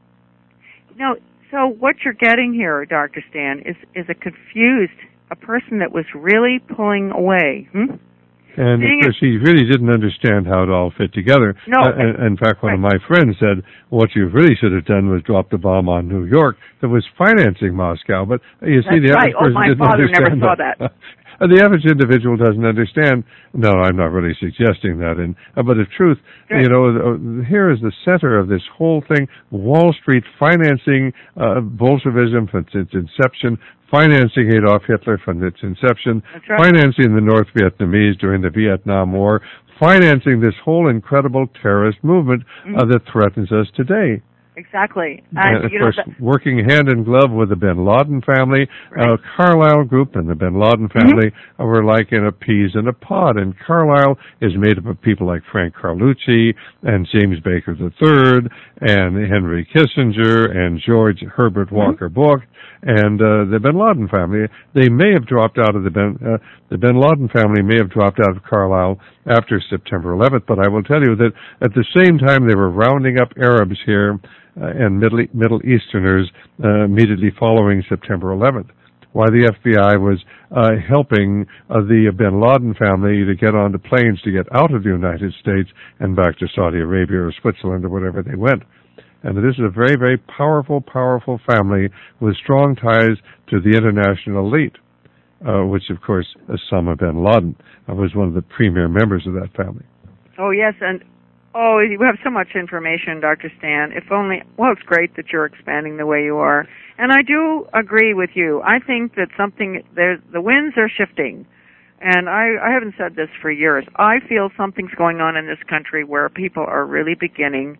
No, so what you're getting here, Doctor Stan, is is a confused, a person that was really pulling away. Hmm? And Being of course, he really didn't understand how it all fit together. No. Uh, in fact, one right. of my friends said, what you really should have done was drop the bomb on New York that was financing Moscow. But you see, That's the right. average person oh, my didn't father understand never saw that. that. The average individual doesn't understand. No, I'm not really suggesting that. And uh, but the truth, Good. you know, uh, here is the center of this whole thing: Wall Street financing uh, Bolshevism from its inception, financing Adolf Hitler from its inception, That's right. financing the North Vietnamese during the Vietnam War, financing this whole incredible terrorist movement mm-hmm. uh, that threatens us today. Exactly. And, And, and of you course, know, the, working hand in glove with the Bin Laden family, right. uh, Carlyle Group and the Bin Laden family mm-hmm. were like in a peas in a pod. And Carlyle is made up of people like Frank Carlucci and James Baker the third and Henry Kissinger and George Herbert Walker mm-hmm. Bush and uh, the Bin Laden family. They may have dropped out of the Bin, uh, the Bin Laden family may have dropped out of Carlyle after September eleventh, but I will tell you that at the same time they were rounding up Arabs here Uh, and Middle, Middle Easterners uh, immediately following September eleventh, while the F B I was uh, helping uh, the Bin Laden family to get onto planes to get out of the United States and back to Saudi Arabia or Switzerland or wherever they went. And this is a very, very powerful, powerful family with strong ties to the international elite, uh, which, of course, Osama bin Laden uh, was one of the premier members of that family. Oh, yes, and oh, you have so much information, Doctor Stan. If only, well, it's great that you're expanding the way you are. And I do agree with you. I think that something, there, the winds are shifting. And I, I haven't said this for years. I feel something's going on in this country where people are really beginning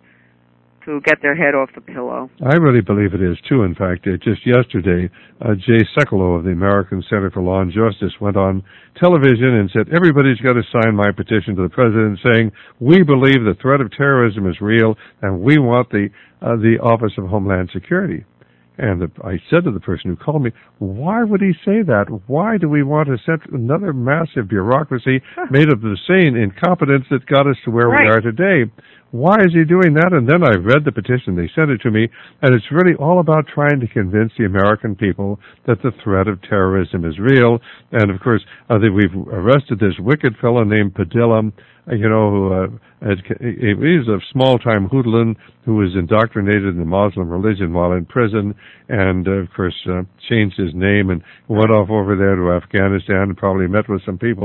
to get their head off the pillow. I really believe it is, too. In fact, uh, just yesterday, uh, Jay Sekulow of the American Center for Law and Justice went on television and said, everybody's got to sign my petition to the president saying, we believe the threat of terrorism is real and we want the uh, the Office of Homeland Security. And the, I said to the person who called me, why would he say that? Why do we want to set another massive bureaucracy made of the same incompetence that got us to where right. we are today? Why is he doing that? And then I read the petition. They sent it to me, and it's really all about trying to convince the American people that the threat of terrorism is real. And, of course, uh, that we've arrested this wicked fellow named Padilla, uh, you know, who uh, had, he's a small-time hoodlum who was indoctrinated in the Muslim religion while in prison and, uh, of course, uh, changed his name and went off over there to Afghanistan and probably met with some people and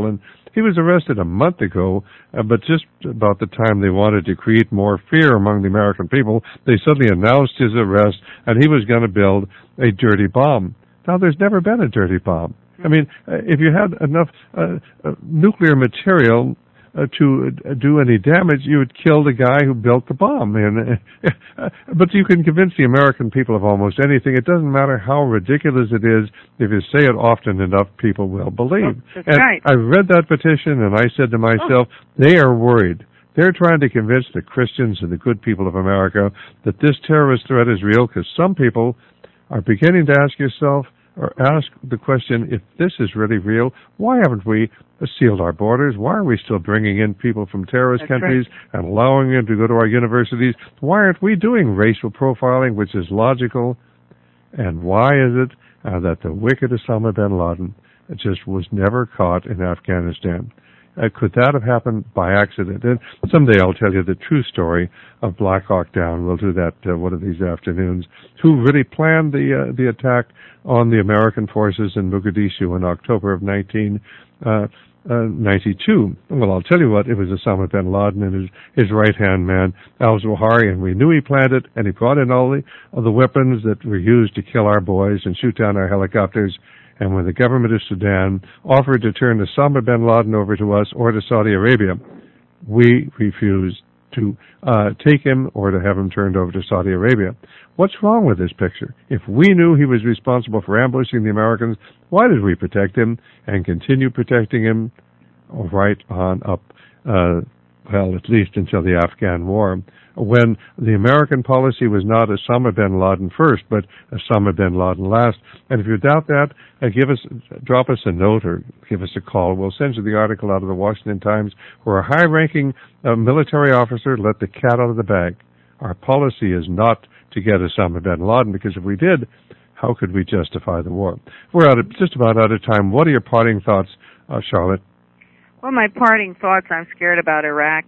He was arrested a month ago, uh, but just about the time they wanted to create more fear among the American people, they suddenly announced his arrest, and he was going to build a dirty bomb. Now, there's never been a dirty bomb. I mean, uh, if you had enough uh, uh, nuclear material uh, to uh, do any damage, you would kill the guy who built the bomb. And, uh, but you can convince the American people of almost anything. It doesn't matter how ridiculous it is. If you say it often enough, people will believe. Oh, that's and right. I read that petition, and I said to myself, oh. They are worried. They're trying to convince the Christians and the good people of America that this terrorist threat is real, because some people are beginning to ask yourself, or ask the question, if this is really real, why haven't we sealed our borders? Why are we still bringing in people from terrorist That's countries right. and allowing them to go to our universities? Why aren't we doing racial profiling, which is logical? And why is it uh, that the wicked Osama bin Laden just was never caught in Afghanistan? Uh, could that have happened by accident? And someday I'll tell you the true story of Black Hawk Down. We'll do that uh, one of these afternoons. Who really planned the uh, the attack on the American forces in Mogadishu in October of nineteen ninety-two? Well, I'll tell you what, it was Osama bin Laden and his, his right-hand man, al-Zawahiri, and we knew he planned it, and he brought in all the, all the weapons that were used to kill our boys and shoot down our helicopters. And when the government of Sudan offered to turn Osama bin Laden over to us or to Saudi Arabia, we refused to uh, take him or to have him turned over to Saudi Arabia. What's wrong with this picture? If we knew he was responsible for ambushing the Americans, why did we protect him and continue protecting him right on up, uh, well, at least until the Afghan war, when the American policy was not Osama bin Laden first, but Osama bin Laden last. And if you doubt that, uh, give us, drop us a note or give us a call. We'll send you the article out of the Washington Times where a high-ranking uh, military officer let the cat out of the bag. Our policy is not to get Osama bin Laden, because if we did, how could we justify the war? We're out of, just about out of time. What are your parting thoughts, uh, Charlotte? Well, my parting thoughts, I'm scared about Iraq.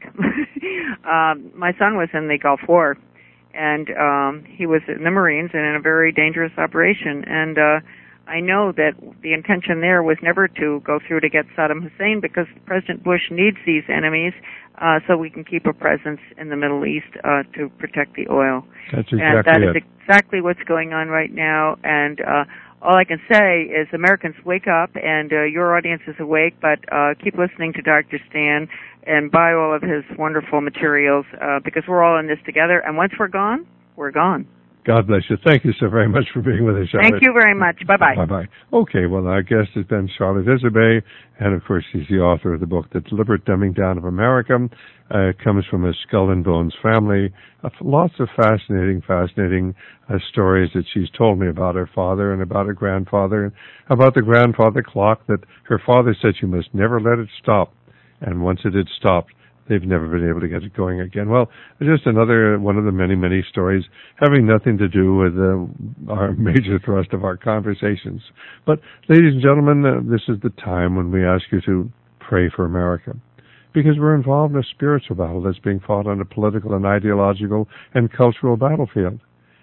um, my son was in the Gulf War, and um, he was in the Marines and in a very dangerous operation. And uh, I know that the intention there was never to go through to get Saddam Hussein, because President Bush needs these enemies uh, so we can keep a presence in the Middle East uh, to protect the oil. That's exactly and that it. is exactly what's going on right now. And uh, all I can say is, Americans, wake up, and uh, your audience is awake, but uh, keep listening to Doctor Stan and buy all of his wonderful materials, uh, because we're all in this together, and once we're gone, we're gone. God bless you. Thank you so very much for being with us, Charlotte. Thank you very much. Bye-bye. Bye-bye. Okay, well, our guest has been Charlotte Iserbyt, and of course she's the author of the book, The Deliberate Dumbing Down of America. Uh, comes from a skull and bones family. Uh, lots of fascinating, fascinating uh, stories that she's told me about her father and about her grandfather, and about the grandfather clock that her father said she must never let it stop. And once it had stopped, they've never been able to get it going again. Well, just another one of the many, many stories having nothing to do with uh, our major thrust of our conversations. But, ladies and gentlemen, uh, this is the time when we ask you to pray for America, because we're involved in a spiritual battle that's being fought on a political and ideological and cultural battlefield.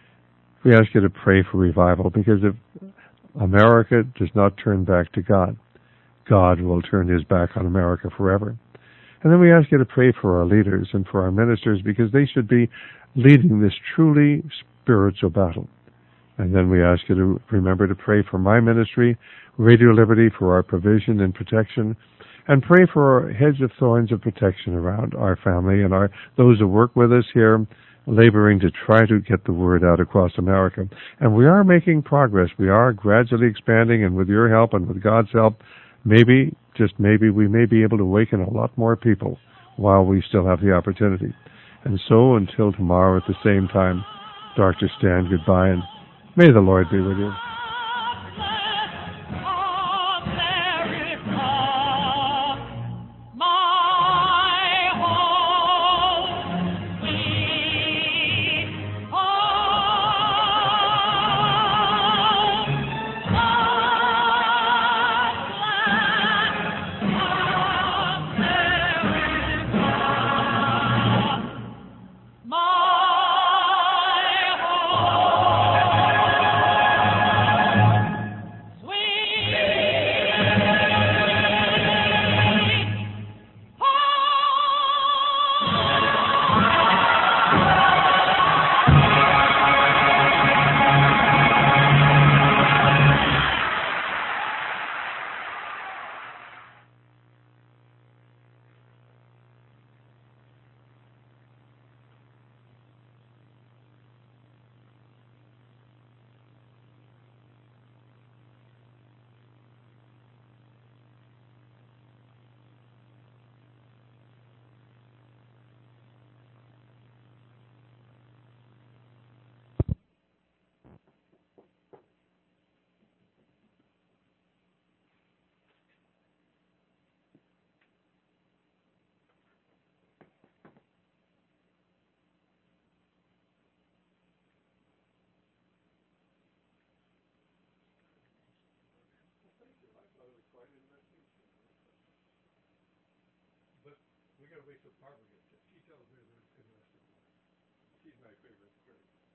We ask you to pray for revival, because if America does not turn back to God, God will turn his back on America forever. And then we ask you to pray for our leaders and for our ministers, because they should be leading this truly spiritual battle. And then we ask you to remember to pray for my ministry, Radio Liberty, for our provision and protection, and pray for our hedge of thorns of protection around our family and our those who work with us here, laboring to try to get the word out across America. And we are making progress. We are gradually expanding, and with your help and with God's help, maybe, just maybe, we may be able to awaken a lot more people while we still have the opportunity. And so, until tomorrow at the same time, Doctor Stan, goodbye, and may the Lord be with you. but we got to wait till Barbara gets it. She tells me there's good restaurants. She's my favorite critic.